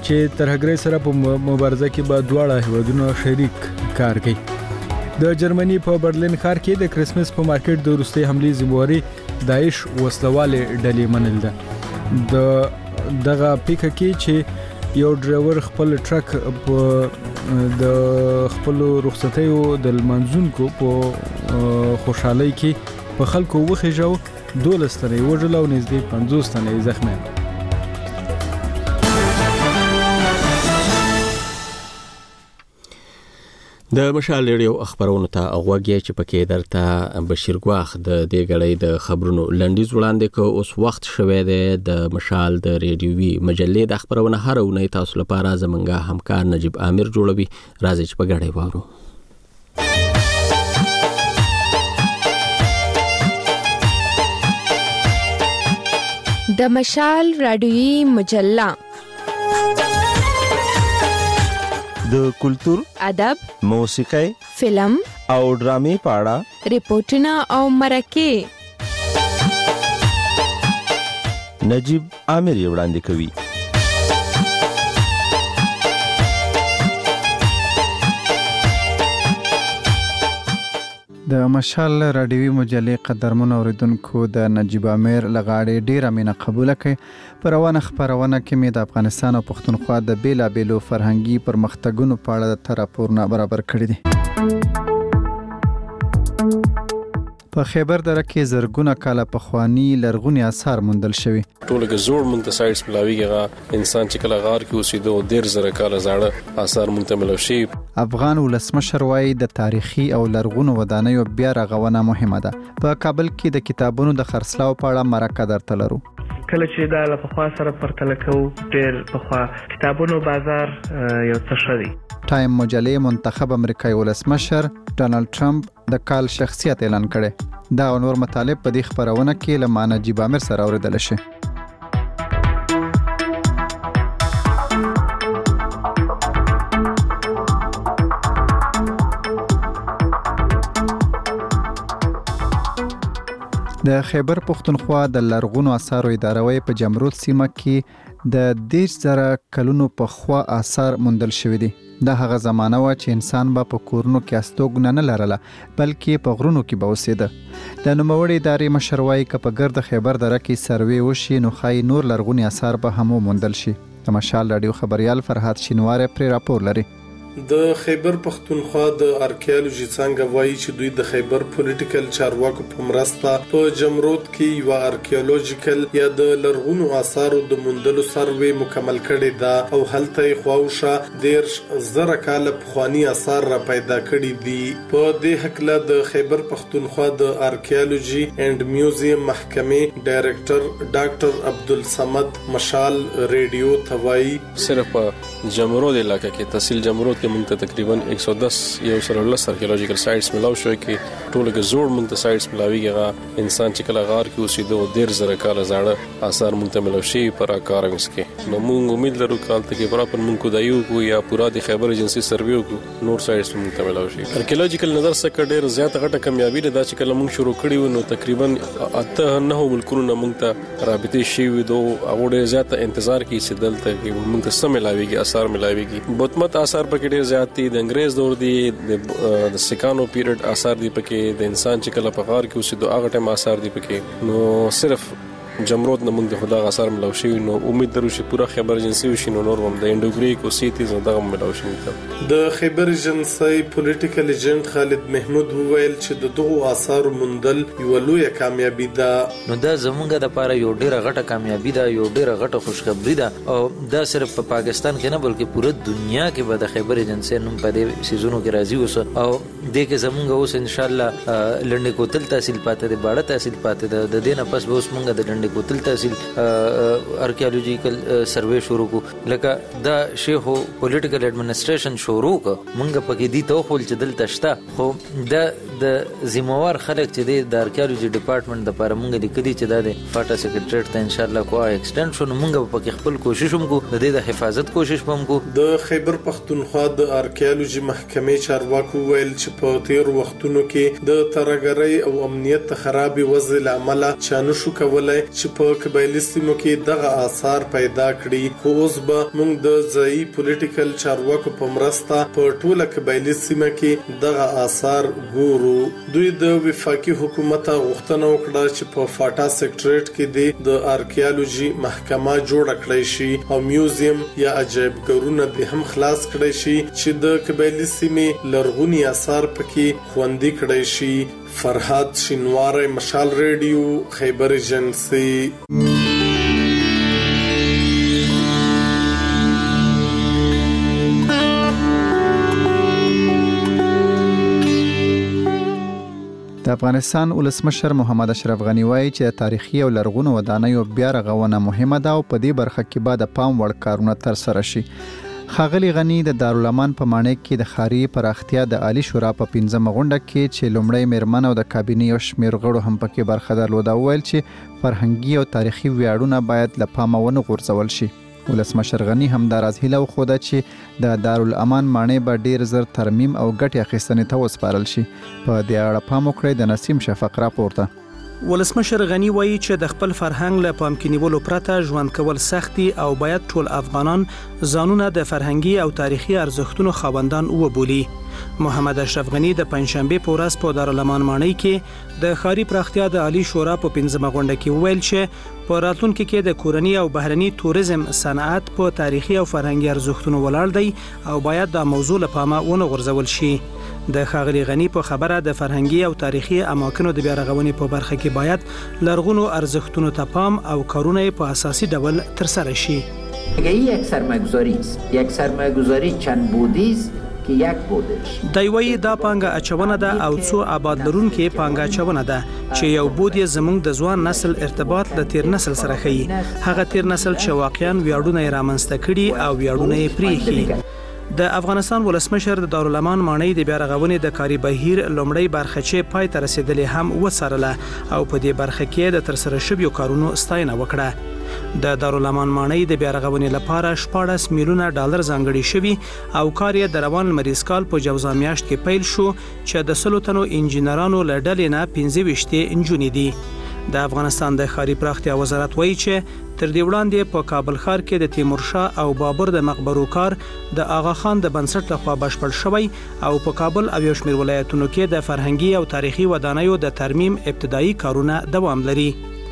چې ترهګرۍ سره په مبارزه کې به دواړه هیوادونه شریک کار کوي. د جرمني په برلین ښار کې د کرسمس په مارکیټ د وروستي حملې ذمہواري داعش وسلواله ډلې منل ده. دغه پیکه کې چې یو ډرایور خپل ټرک په د خپل رخصتیو د منځونکو په خوشحالي کې په خلکو وخېجو 12 تنه وژل او نږدې 50 تنه زخمی. د مشال ریډیو خبرونه ته اوغوږی چې پکې درته بشیر ګواخ د دې غړې د خبرونو لنډیز وړاندې کو. اوس وخت شوه دی د مشال د ریډیوي مجلې د خبرونه هرونه تاسو لپاره زمونږه همکار نجیب عامر جوړوي. راځي چې په غړې وارو. د مشال ریډیوي مجله د کلتور، ادب، موسیقي، فلم او ډرامې په اړه ریپورتونه او مرکې نجیب عامر وړاندې کوي. د مشال رادیوي مجلې قدرمن اوریدونکو د نجیب عامر لغاړې ډیره مینه قبول کړي. پر روانه خبرونه کې مې د افغانستان او پښتونخوا د بیلابیلو فرهنګي پرمختګونو په اړه د راپورونه برابر کړي دي. په خیبر دره کې زرګونه کاله پخوانی لرغونی آثار موندل شوي. ټولګه زوړ مونږ ته سایټس ملاویږي. انسان چې کله غار کې اوسېدو 1.5 کاله زاړه آثار مونږ ته ملو شي. افغان ولسمشر وايي د تاریخي او لرغونو ودانیو بیا رغونه مهمه ده. په کابل کې د کتابونو د خرڅلاو په اړه مرکه درته لرو. کله چې دا له پخوا سره پرتله کوو ډېر پخوا کتابونو بازار یو څه شوی. ټایم مجلې منتخب امریکایي ولسمشر ډانلډ ټرمپ د کال شخصیت اعلان کړي. دا نور مطالب په دې خبرونه کې له نجیب عامر سره اوریدل شي. د خیبر پښتونخوا د لرغونو آثارو اداره په جمرود سیمه کې د 10,000 کلونو په خوا آثار موندل شوي دي. دا هغه زمانه و چې انسان به په کورونو کې استوګنه نه لرله بلکې په غرونو کې به اوسېده. د نوموړې ادارې مشر وایي که په ګرد خیبر دره کې سروې وشي نو ښایي نور لرغوني آثار به هم وموندل شي. د مشال راډیو خبریال فرهاد شینواری پرې راپور لري. د خیبر پښتونخوا د ارکیالوژي څنګه وایي چې دوی د خیبر پولیټیکل چارواکو په مرسته په جمرود کې یو ارکیالوژیکل یا د لرغونو آثارو د موندلو سروې مکمل کړي ده او هلته خواوشه 10,000 کاله پخوانی آثار را پیدا کړي دي. په دې هکله د خیبر پښتونخوا د ارکیالوژي اینڈ میوزیم محکمې ډایریکټر ډاکټر عبدالصمد مشال ریډیو توای صرف جمرود علاقې کې تحصیل جمرود کې مونږ ته تقریبا 110 ارکیالوژیکل سایټس ملاو شوی کې ټولګه زوړ مونږ ته سایټس ملاویږي. انسان چې کله غار کې اوسېدو 1.5 کاله زاړه آثار مونږ ته ملاو شي پر کارنګس کې. نو مونږ امید لرو کال ته کې برابر مونږ کو دایو کو یا پورا د خیبر ایجنسی سرویو کو نور سایټس مونږ ته ملاو شي. ارکیالوژیکل نظر څخه ډېر زیات غټه کامیابی ده چې کله مونږ شروع کړی و نو تقریبا 8 ملکونو مونږ ته رابطې شي و دو هغه ډېر زیات انتظار کې چې دلته کې مونږ ته سم ملاويږي آثار ملاويږي. بوتمت آثار پکې ډېر زیات دي. د انګريز دور دي د سکانو پیریډ آثار دي پکې. د انسان چې کله په غار کې اوسېدو هغه ټیم آثار دي پکې. نو صرف جمرود نه موږ د خدا غسر ملو شي نو امید درو چې پورا خیبر ایجنسی وشي نو نور هم د انډوګریک او سیتیز دغه ملو شي. د خیبر ایجنسی پولیټیکل ایجنټ خالد محمود وویل چې دغه آثار موندل یو لوی کامیابی ده. نو دا زمونږ د لپاره یو ډیره غټه کامیابی ده، یو ډیره غټه خوشخبری ده او دا صرف په پاکستان کې نه بلکې پوره دنیا کې به د خیبر ایجنسی نوم په دې سیزونو کې راځي اوس او دې کې زمونږ اوس ان شاء الله لنډ کوتل تحصیل پاتې ده، باړه تحصیل پاتې ده. د دې نه پس به اوس مونږ د کوتل تحصیل ارکیالوجیکل سروې شروع کو لکه دا شیخو پولیټیکل ایڈمنسټریشن شروع کو مونږ پکې دي ته خپل چې دلته شته خو د د ذمہوار خلک چې د آرکیالوجي ډپارټمنټ د لپاره مونږ لیکلي چې دا د فاټا سیکریټریټ ته ان شاء الله کوه ایکسټند شو، نو مونږ په خپل کوشش هم کو د دې د حفاظت کوشش هم کو. د خیبر پختونخوا د آرکیالوجي محکمې چارواکو ویل چې په تیر وختونو کې د ترهګرۍ او امنیت خرابې وضع لامل چانه شو کولای چې په قبایلي سیمو کې دغه آثار پیدا کړي، خو اوس به موږ د ځایي پولیټیکل چارواکو په مرسته په ټوله قبایلي سیمه کې دغه آثار ګورو. دوی د وفاقي حکومت غوښتنه وکړه چې په فاټا سیکریټریټ کې د آرکیالوجي محکمه جوړ کړی شي او میوزیم یا عجایبګرونه د هم خلاص کړی شي چې د قبایلي سیمې لرغونی آثار پکې خوندي کړی شي. فرهاد شینواری، مشال ریډیو، خیبر ایجنسی. د افغانستان ولسمشر محمد اشرف غنی وایي چې تاریخي او لرغونو ودانیو بیا رغونه مهمه ده او په دې برخه کې به د پام وړ کارونه ترسره شي. ښاغلي غنی د دارالامان په ماڼۍ کې د ښاري پراختیا د عالی شورا په 15مه غونډه کې چې لومړی میرمن او د کابینې یو شمېر غړو هم پکې برخه درلوده وویل چې فرهنګي او تاریخي ویاړونه باید له پامه ونه غورځول شي. ولسمشر غنی هم دا راز هیله وښوده چې د دارالامان ماڼۍ به ډیر زر ترمیم او ګټې اخیستنې ته وسپارل شي. په دې اړه پام وکړئ د نسیم شفق راپورته. ولسمشر غنی وایي چې د خپل فرهنګ له پام کې نیولو پرته ژوند کول سخت دي او باید ټول افغانان ځانونه د فرهنګي او تاریخي ارزښتونو خاوندان وبولي. محمد اشرف غنی د پنځشنبه په ورځ په دارالامان ماڼۍ کې د ښاري پراختیا د عالی شورا په 15مه غونډه کې وویل چې په راتلونکي کې د کورني او بهرني توریزم صنعت په تاریخي او فرهنګي ارزښتونو ولاړ دی او باید دا موضوع له پامه ونه غورځول شي. د ښاغلي غنی په خبره د فرهنګي او تاریخي اماکنو د بیا رغونې په برخه کې باید لرغونو ارزښتونو ته پام او کارونه په اساسي ډول ترسره شي. یک سرمایه‌گذاری است، یک سرمایه‌گذاری چند بودی است که یک بودش. دایوي دا پانګه اچونه ده او څو آباد لرونکي پانګه اچونه ده چې یو بود یې زموږ د ځوان نسل ارتباط د تیر نسل سره ښيي، هغه تیر نسل چې واقعا ویاړونه یې رامنځته کړي او ویاړونه یې پریښي. د افغانستان ولسمشر د دارالامان ماڼۍ د بیا رغونې د کاري بهیر لومړی برخه چې پای ته رسیدلې هم وڅارله او په دې برخه کې د ترسره شویو کارونو ستاینه وکړه. د دارالامان ماڼۍ د بیا رغونې لپاره 14 میلیونه ډالر ځانګړي شوي او کار یې د روان لمریز کال په جوزا میاشت کې پیل شو چې د 100 تنو انجینرانو له ډلې نه 15 نجونې دي. د افغانستان د ښاري پراختیا وزارت وایي چې تر دې وړاندې په کابل ښار کې د تیمورشاه او بابر د مقبرو کار د آغا خان د بنسټ لخوا بشپړ شوی او په کابل او یو شمېر ولایتونو کې د فرهنګي او تاریخي ودانیو د ترمیم ابتدایي کارونه دوام لري.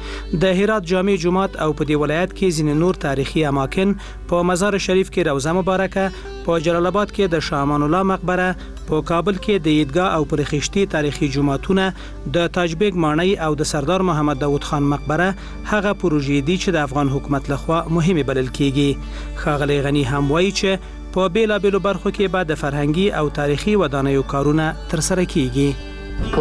د هرات جامع جومات او په دې ولایت کې ځینې نور تاریخي اماکن په مزار شریف کې روضه مبارکه، په جلال آباد کې د شاه امان الله مقبره، په کابل کې د عیدګاه او پرخشتي تاریخي جوماتونه، د تاج بیگ ماڼۍ او د سردار محمد داود خان مقبره هغه پروژې دي چې د افغان حکومت لخوا مهمه بلل کیږي. ښاغلی غنی هم وایي چې په بیلابیلو برخو کې به د فرهنګي او تاریخي ودانیو کارونه ترسره کیږي.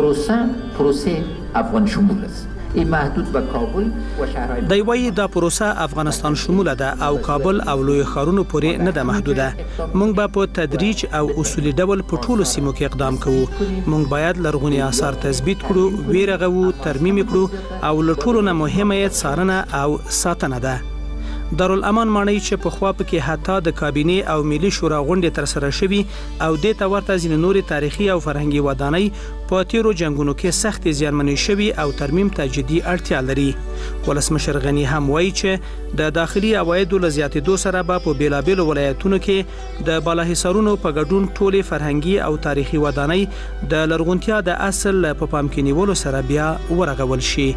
پروسه افغان شمول است. این محدود به کابل و شهرهای دی وایي دا پروسه افغانستان شموله ده او کابل او لوی ښارونو پورې نه ده محدوده. موږ به په تدریج او اصولي ډول په ټولو سیمو کې اقدام کوو. موږ باید لرغوني آثار تثبیت کړو، ویرغو، ترمیم کړو او له ټولو نه مهمه یې څارنه او ساتنه ده. دارالامان ماڼۍ چې په خوا پکې حتی د کابینې او ملي شورا غونډې ترسره شوي او دې ته ورته ځینې نورې تاریخي او فرهنګي ودانۍ په تیرو جنګونو کې سختې زیانمنې شوي او ترمیم ته جدي اړتیا لري. ولسمشر غنی هم وایي چې د داخلي عوایدو له زیاتېدو سره به په بیلابیلو ولایتونو کې د بالاحصارونو په ګډون ټولې فرهنګي او تاریخي ودانۍ د لرغونتیا د اصل په پام کې نیولو سره بیا ورغول شي.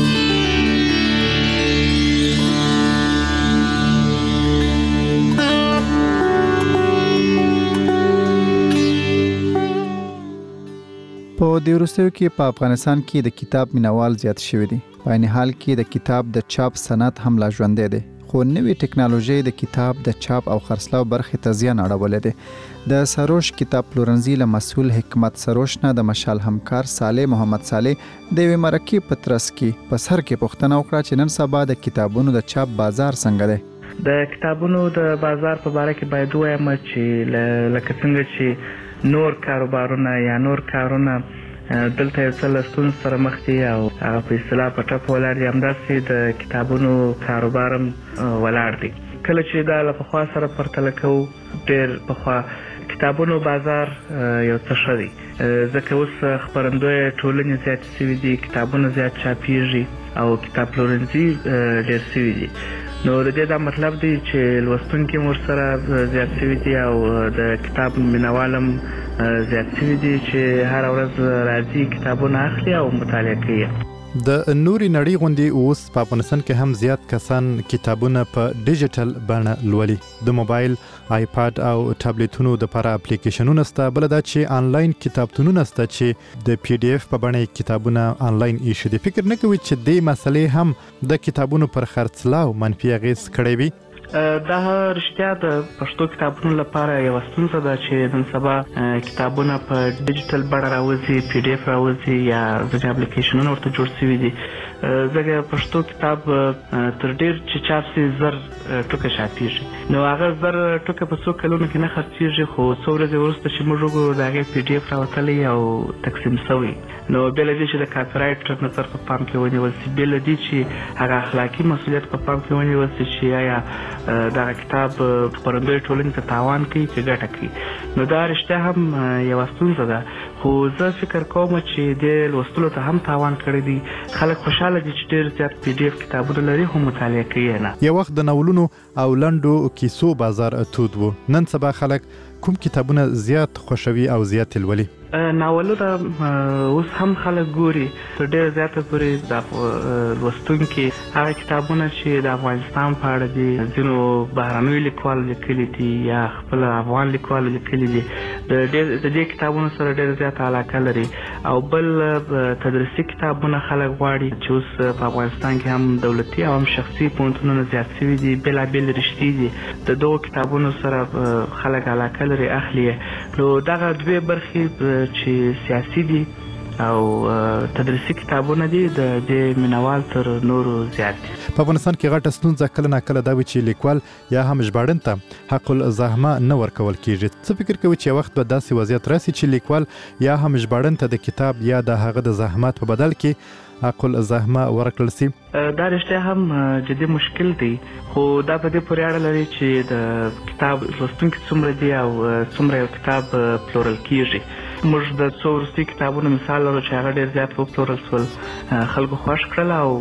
په دې وروستیو کې په افغانستان کې د کتاب مینوال زیات شوي دي. په عین حال کې د کتاب د چاپ صنعت هم لا ژوندی دی، خو نوې ټکنالوژي د کتاب د چاپ او خرڅلاو برخې ته زیان اړولی دی. د سروش کتاب پلورنځي له مسؤل حکمت سروش نه د مشال همکار صالح محمد صالح د یوې مرکې په ترڅ کې په سر کې پوښتنه وکړه چې نن سبا د کتابونو د چاپ بازار څنګه دی. د کتابونو د بازار په باره کې باید ووایم چې لکه څنګه چې نور کاروبارونه یا نور کارونه دلته یو څه لستون سره مخ دي او هغه په اصطلاح په ټپ ولاړ دي. همداسې د کتابونو کاروبار هم ولاړ دی. کله چې دا له پخوا سره پرتله کوو، ډېر پخوا کتابونو بازار یو څه ښه دی، ځکه اوس خپرندویه ټولنې زیاتې شوي دي، کتابونه زیات چاپېږي او کتاب پلورنځي ډېر شوي دي. نو د دې دا مطلب دی چې لوستونکي هم ورسره زیات شوي دي او د کتاب مینوال هم زیات شوي دي چې هره ورځ راځي کتابونه اخلي او مطالعه کوي. د نوري نړۍ غوندي اوس په افغانستان کې هم زیات کسان کتابونه په ډیجیټل بڼه لولي. د موبایل، آیپاد او ټابلیټونو د لپاره اپلیکیشنونه شته، بل دا چې آنلاین کتابتونونه شته چې د پی ډی اف په بڼه کتابونه آنلاین ایښي دي. فکر نه کوي چې دې مسلې هم د کتابونو پر خرڅلاو منفي اغېز کړی وي؟ دا رښتیا د پښتو کتابونو لپاره یوه ستونزه ده چې نن سبا کتابونه په ډیجیټل بڼه راوځي، پی ډی اف راوځي یا ځینې اپلیکیشنونه ورته جوړ شوي دي. ځکه پښتو کتاب تر ډېر چې چاپ شي زر ټوکه چاپېږي، نو هغه زر ټوکه په څو کلونو کې نه خرڅېږي، خو څو ورځې وروسته چې موږ وګورو د هغې پی ډی اف راوتلی او تقسیم شوی. نو بې له دې چې د کاپي رایټ نظر په پام کې ونیول شي، بې له دې چې هغه اخلاقي مسؤلیت په پام کې ونیول شي چې آیا دغه کتاب خپرندویه ټولنې ته تاوان کوي که ګټه کوي، نو دا رښتیا هم یوه ستونزه ده. خو زه فکر کوم چې د لوستلو ته هم تاوان کړی دی. خلک خوشحاله دي چې ډېر زیات پی ډی اف کتابونه لري خو مطالعه کوي نه. یو وخت د ناولونو او لنډو کیسو بازار تود و، نن سبا خلک کوم کتابونه زیات خوښوي او زیات لولي؟ ناولونه اوس هم خلک ګوري، تر ډېره زیاته پورې د لوستونکي هغه کتابونه چې د افغانستان په اړه دي، ځینو بهرنیو لیکوالو لیکلي دي یا خپل افغان لیکوالو لیکلي دي، د دې کتابونو سره ډېره زیاته علاقه لري. او بل تدریسي کتابونه خلک غواړي چې اوس په افغانستان کې هم دولتي او هم شخصي پوهنتونونه زیات شوي دي، بېلابېل رشتې دي، د دغو کتابونو سره خلک علاقه لري، اخلي. نو دغه دوې برخې چې سیاسي دي او تدریسي کتابونه دي د دې مینوال تر نورو زیات دي. په افغانستان کې غټه ستونزه کله ناکله دا وي چې لیکوال یا هم ژباړن ته حق الزحمه نه ورکول کیږي. څه فکر کوي چې وخت به داسې وضعیت راسي چې لیکوال یا هم ژباړن ته د کتاب یا د هغه د زحمت په بدل کې حق الزحمه ورکړل شي؟ دا رښتیا هم جدي مشکل دی، خو دا په دې پورې اړه لري چې د کتاب لوستونکي څومره دي او څومره یو کتاب پلورل کیږي. موږ د څو وروستي کتابونو مثال لرو چې هغه ډېر زیات وپلورل شول، خلکو خوښ کړل او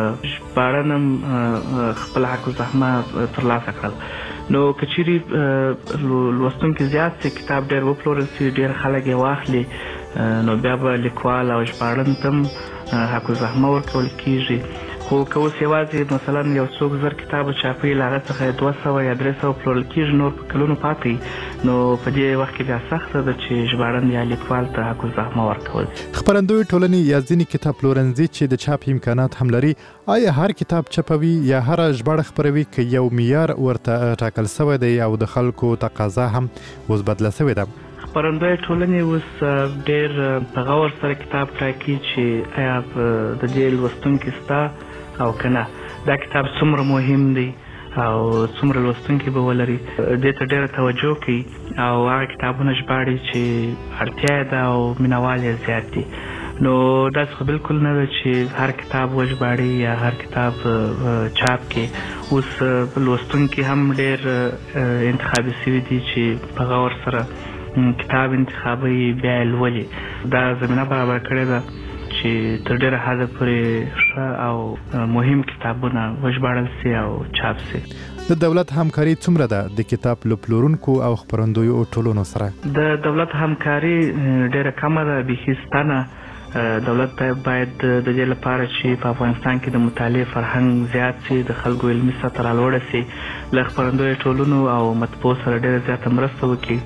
ژباړن هم خپل حق الزحمه ترلاسه کړل. نو که چیرې لوستونکي زیات شي، کتاب ډېر وپلورل شي، ډېر خلک یې واخلي، نو بیا به لیکوال او ژباړن ته هم حق الزحمه ورکول کیږي. خو که اوس یوازې مثلا یو څوک زر کتابه چاپوي، له هغه څخه 200 یا 300 پلورل کیږي، نور په کلونو پاتې، نو په دې وخت کې بیا سخته ده چې ژباړن یا لیکوال ته حق الزحمه ورکول. خپرندویه ټولنې یا ځینې کتاب پلورنځي چې د چاپ امکانات هم لري، آیا هر کتاب چاپوي یا هر ژباړه خپروي که یو معیار ورته ټاکل شوی دی او د خلکو تقاضا هم اوس بدله شوې ده؟ خپرندویه ټولنې اوس ډېر په غور سره کتاب ټاکي چې آیا د دې لوستونکي شته او که نه، دا کتاب څومره مهم دی او څومره لوستونکي به ولري، دې ته ډېره توجه کوي او هغه کتابونه ژباړي چې اړتیا یې ده او مینوال یې زیات دي. نو داسې خو بالکل نه ده چې هر کتاب وژباړي یا هر کتاب چاپ کړي. اوس لوستونکي هم ډېر انتخابي شوي دي چې په غور سره کتاب انتخابوي، بیا یې لولي. دا زمینه برابر کړې ده چې تر ډېره حده پورې ښه او مهم کتابونه وژباړل شي او چاپ شي. د دولت همکاري څومره ده د کتاب له پلورونکو او خپرندویو ټولنو سره؟ د دولت همکاري ډېره کمه ده، بیخي شته. دولت باید د دې لپاره چې په افغانستان کې د مطالعې فرهنګ زیات شي، د خلکو علمي سطح رالوړه شي، له خپرندویو ټولنو او مطبوعو سره ډېره زیاته مرسته وکړي.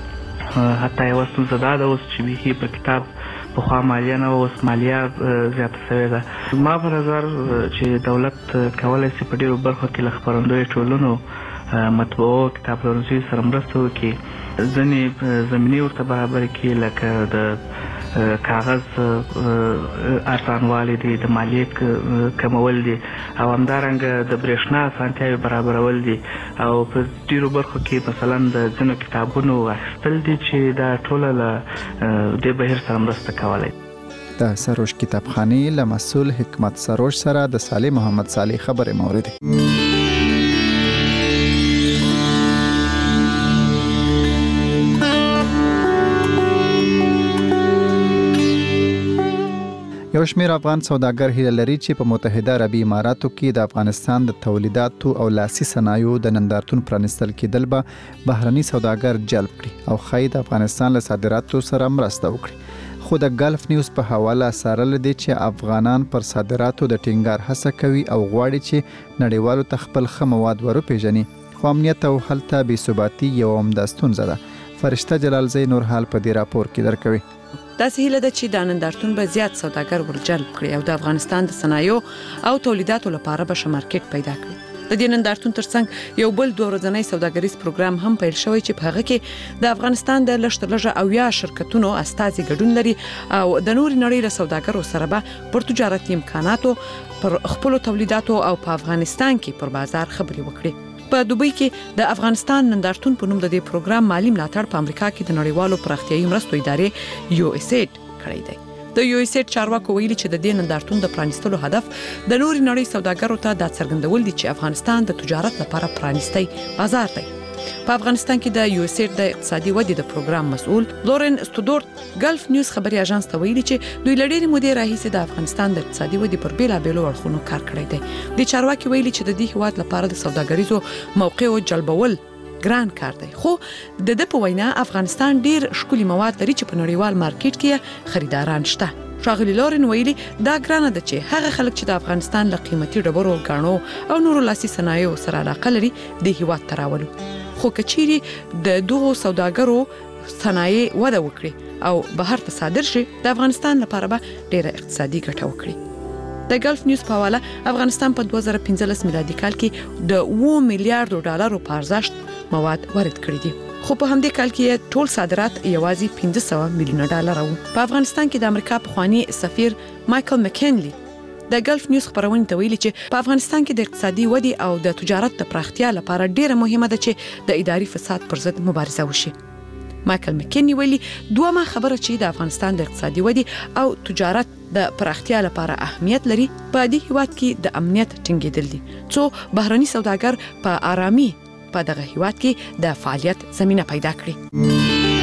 حتی یوه ستونزه دا ده اوس چې بیخي په کتاب پخوا مالیه نه وه، اوس مالیه زیاته شوې ده. ما په نظر چې دولت کولی شي په ډېرو برخو کې له خپرندویو ټولنو، مطبوعو، کتاب پلورنځیو سره مرسته وکړي، ځینې زمینې ورته برابرې کړي، لکه د کاغذ ارزانوالی دی، د مالیې کمول دي، او همدارنګه د برېښنا اسانتیاوې برابرول دي، او په ډېرو برخو کې مثلا د ځینو کتابونو اخیستل دي چې دا ټوله له دې بهیر سره مرسته کولی. د سروش کتابخانې له مسؤل حکمت سروش سره د صالح محمد صالح خبرې موریدي. یو شمېر افغان سوداګر هیله لري چې په متحده عربي اماراتو کې د افغانستان د تولیداتو او لاسي صنایعو د نندارتون پرانیستل کېدل به بهرني سوداګر جلب کړي او ښایي د افغانستان له صادراتو سره مرسته وکړي. خو د ګلف نیوز په حواله سارل دي چې افغانان پر صادراتو د ټینګار هڅه کوي او غواړي چې نړیوالو ته خپل ښه مواد ورپېژني. خو امنیت او هلته بې ثباتي یو عمده ستونزه ده. فرشته جلالزی نور حال په دې راپور کې درکوي. داسې هیله ده چې د نندارتون به زیات سوداګر ورجلب کړي او د افغانستان د صنایعو او تولیداتو لپاره به ښه مارکیټ پیدا کړي. د دې نندارتون ترڅنګ یو بل 2 ورځنی سوداګریز پروګرام هم پیل شوی چې په هغه کې د افغانستان د لږ او یا شرکتونو استازي ګډون لري او د نور نړۍ له سوداګرو سره به پر تجارتي امکاناتو، پر خپل تولیداتو او په افغانستان کې پر بازار خبري وکړي. په دوبۍ کې د افغانستان نندارتون په نوم د دې پروګرام مالی ملاتړ په امریکا کې د نړیوالو پراختیایي مرستو ادارې USAID کړی دی. د USAID چارواکو ویلي چې د دې نندارتون د پرانیستلو هدف د نوري نړۍ سوداګرو ته د څرګندول دي چې افغانستان د تجارت لپاره پرانیستی بازار دی. په افغانستان کې د USAID د اقتصادي ودې د پروګرام مسؤل لورن استودورت ګلف نیوز خبري اژانس ته ویلي چې دوی لړۍ مودې راهیسې د افغانستان د اقتصادي ودې پر بیلابېلو اړخونو کار کړی دی. د چارواکي ویلي چې د دې هیواد لپاره د سوداګریزو موقعو جلبول ګران کار دی. خو د په وینا افغانستان ډیر ښکلي مواد لري چې په نړیوال مارکیټ کې خریداران شته. شاغلی لورن ویلي دا ګرانه ده چې هغه خلک چې د افغانستان له قیمتي ډبرو، ګاڼو او نورو لاسي صنایعو سره علاقه لري د هیواد ته راولو. خو کچيري د دغو سوداګرو صنایع وده وکړي او بهر ته صادر شي د افغانستان لپاره به ډیره اقتصادي ګټه وکړي. د ګلف نیوز په حواله افغانستان په 2015 میلادي کال کې د 2 میلیارډ ډالرو په ارزښت مواد وارد کړي دي. خو په همدې کال کې ټول صادرات یوازې 500 میلیون ډالر وو. په افغانستان کې د امریکا پخوانی سفیر مایکل مکینلی د ګلف نیوز خبرونه ته ویلي چې په افغانستان کې د اقتصادي ودې او د تجارت د پراختیا لپاره ډیره مهمه ده چې د اداري فساد پر ضد مبارزه وشي. مایکل مکینلی ویلي دومره خبره چې د افغانستان د اقتصادي ودې او تجارت د پراختیا لپاره اهمیت لري په دې هیواد کې د امنیت ټینګېدل دي څو بهرني سوداګر په آرامي په دغه هیواد کې د فعالیت زمينه پیدا کړي.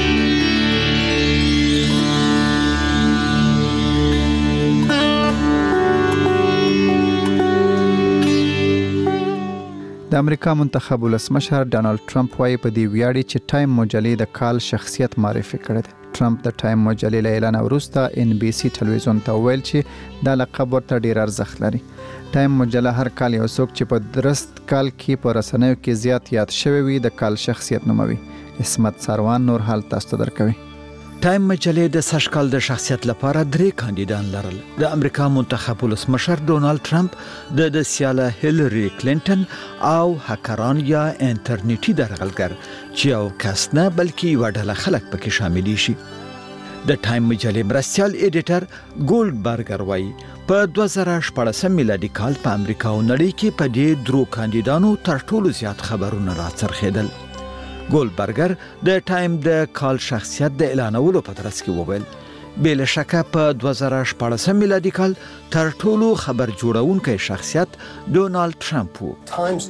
د امریکا منتخب ولسمشر ډانلډ ټرمپ وايي په دې ویاړي چې ټایم مجلې د کال شخصیت معرفي کړی دی. ټرمپ د ټایم مجلې له اعلان وروسته NBC ټلویزیون ته ویل چې دا لقب ورته ډیر ارزښت لري. ټایم مجله هر کال یو څوک چې په درست کال کې په رسنیو کې زیات یاد شوی وي د کال شخصیت نوموي. اسمت سروان نور حال تاسو ته درکوي. ټایم مجلې د سږکال د شخصیت لپاره 3 کاندیدان لرل. د امریکا منتخب ولسمشر ډونالد ټرمپ، د سیاله هیلری کلینټن او هکران یا انټرنیټي درغلګر چې یو کس نه بلکې یو ډله خلک پکې شامل شي. د ټایم مجلې مرستیال ایډیټر ګولډبرګر وایي په 2014 میلادي کال په امریکا او نړۍ کې په دې 3 کاندیدانو تر ټولو زیات خبرونه راڅرخېدل. ګولډبرګر د ټایم د کال شخصیت د اعلانولو په ترڅ کې وویل بل شکه په 2014 میلادي کال تر ټولو خبر جوړونکی شخصیت ډونالد ټرمپ وو.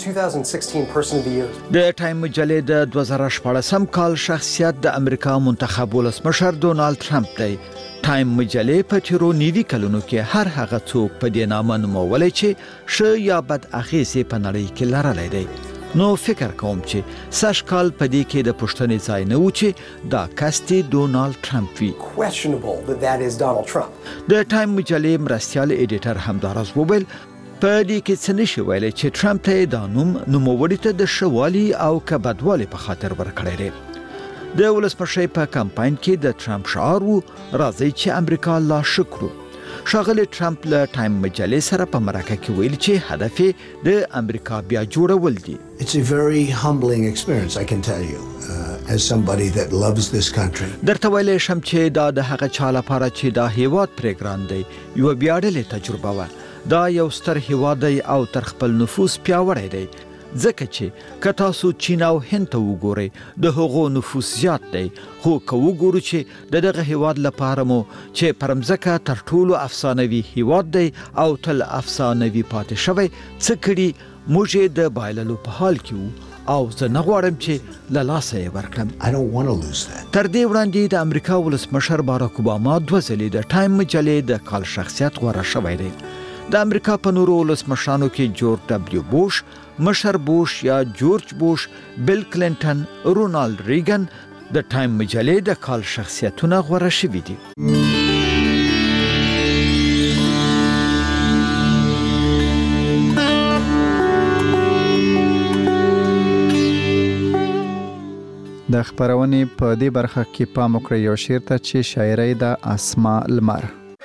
د ټایم مجلې د 2014 کال شخصیت د امریکا منتخب ولسمشر ډونالد ټرمپ دی. ټایم مجلې په تیرو 90 کلونو کې هر هغه څوک په دې نامه نومولی چې ښه یا بد اغېزې په نړۍ کې لرلی دی. نو فکر کوم چې سږ کال په دې کې د پوښتنې ځای نه و چې دا کس ډونالد ټرمپ وي. د ټایم مجلې مرستیال ایډیټر همداراز وویل په دې کې څه نشي ویلی چې ټرمپ ته دا نوم نوموړي ته د ښه والي او که بدوالي په خاطر ورکړی دی. د ولسمشرۍ په کمپاین کې د ټرمپ شعار و راځئ چې امریکا لا ښه کړو. ښاغلی ټرمپ له ټایم مجلې سره په مرکه کې ویل چې هدف یې د امریکا بیا جوړول دي. It's a very humbling experience, I can tell you, as somebody that loves this country. درته ویلی شم چې دا د هغه چا لپاره چې دا هیواد پرې ګران دی یوه ویاړلې تجربه وه. دا یو ستر هیواد دی او تر خپل نفوس پیاوړی دی. ځکه چې که تاسو چین او هند ته وګورئ د هغو نفوس زیات دی، خو که وګورو چې د دغه هیواد لپاره مو چې پر مځکه تر ټولو افسانوي هیواد دی او تل افسانوي پاتې شوی، څه کړي موږ یې د بایللو په حال کې وو او زه نه غواړم چې له لاسه یې ورکړم. تر دې وړاندې د امریکا ولسمشر باراک اوباما 2 ځلې د ټایم مجلې د کال شخصیت غوره شوی دی. د امریکا په نورو ولسمشرانو کې جورج ډبلیو بوش، مشر بوش یا جورج بوش، بیل کلینټن، رونالد ریګن د ټایم مجلې د کال شخصیتونه غوره شوي دي. د خبرونې په دې برخه کې پام وکړئ یو شعر ته چې شاعرۍ د اسما لمر.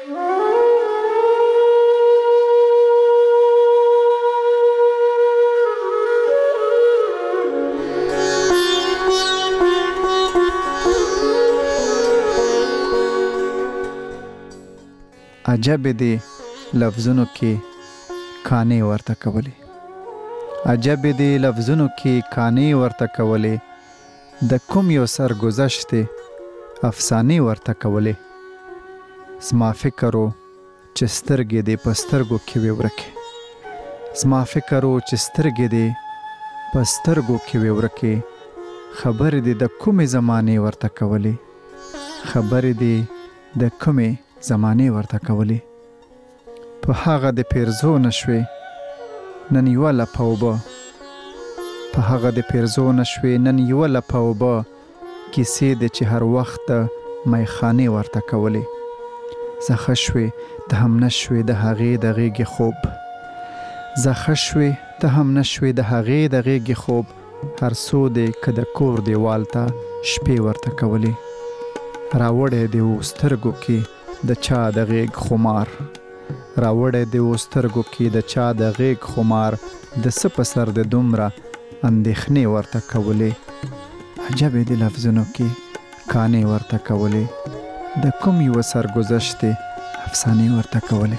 عجب دی لفظونو کې کانې ورته کولې، عجب دی لفظونو کې کانې ورته کولې، د کوم یو سرګذشت افسانې ورته کولې. زما فکر و چې سترګې دې په سترګو کې وې ورکې، زما فکر و چې سترګې دې په سترګو کې وې ورکې، خبرې دې د کومې زمانې ورته کولې، خبرې دې د کومې زمانې ورته کولې. په هغه د پیرزو نشوې نن یوه لپه اوبه، په هغه د پیرزو نشوې نن یوه لپه اوبه، کیسې دې چې هر وخت میخانې ورته کولې. زخه شوې ته هم نشوې د هغې د غېږې خوب، زخه شوې ته هم نشوې د هغې د غېږې خوب، هر څو دې که د کور دیوال ته شپې ورته کولې. راوړی دې و سترګو کې د چا د غېږ خمار، راوړی دې و سترګو کې د چا د غېږ خمار، د څه په سر د دومره اندېښنې ورته کولې. عجب دې لفظونو کې کانې ورته کولې، د کوم یوه سرګذشتې افسانې ورته کولې.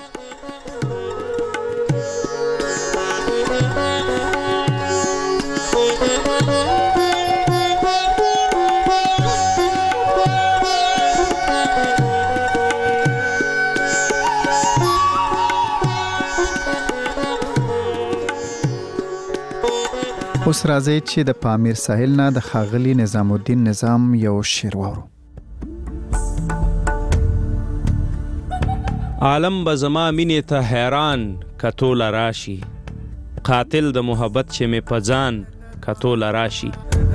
اوس راځي چې د پامیر ساحل نه د ښاغلي نظام الدین نظام یو شعر واورو. عالم به زما مینې ته حیران کتوله راشي، قاتل د محبت چې مې په ځان کتوله راشي.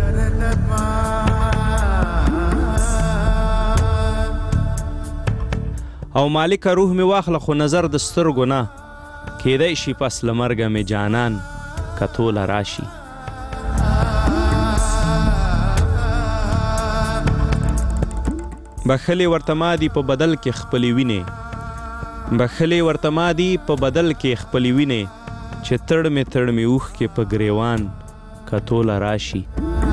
او مالک روح مې واخله خو نظر د سترګو نه، کیدای شي پس له مرګه مې جانان کتوله راشي. بخلې ورته مادي په بدل کې خپلې وینې، بخلې ورته مادي په بدل کې خپلې وینې، چې تړ مې اوښ کې په ګریوان کتوله راشي.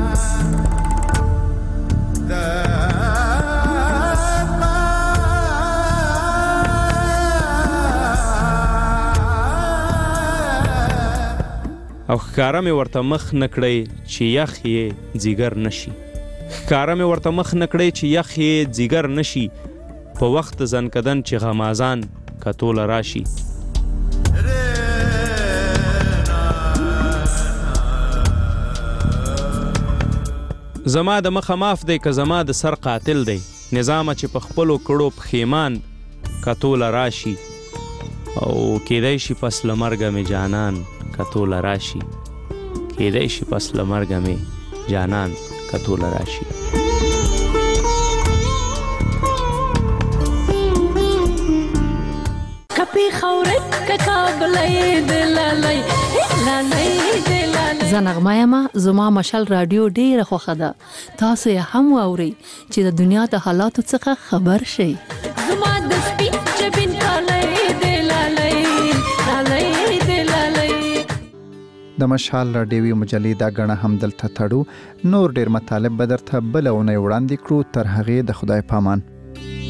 او ښکاره مې ورته مخ نه کړی چې یخ یې ځیګر نشي، ښکاره مې ورته مخ نه کړی چې یخ یې ځیګر نشي، په وخت زنکدن چې غمازان کتوله راشي. زما د مخه ماف دی که زما د سر قاتل دی، نظامه چې په خپلو کړو پښیمان کتوله راشي. او کیدای شي پس له مرګه مې جانان کتوله راشي، کیدای شي پس له مرګه مې جانان کتوله راشي. کپی خورت ککابلای دلالای لالای دلالای. زنغمه یما زما مشال رادیو ډیره خوښه ده، تاسو یې هم واورئ چې د دنیا د حالاتو څخه خبر شئ. زما د سپین جبین کالای دلالای لالای دلالای. د مشال راډیوي مجلې دا غڼه هم دلته تړو. نور ډیر مطالب به درته بله اونۍ وړاندې کړو. تر هغې د خدای پامان.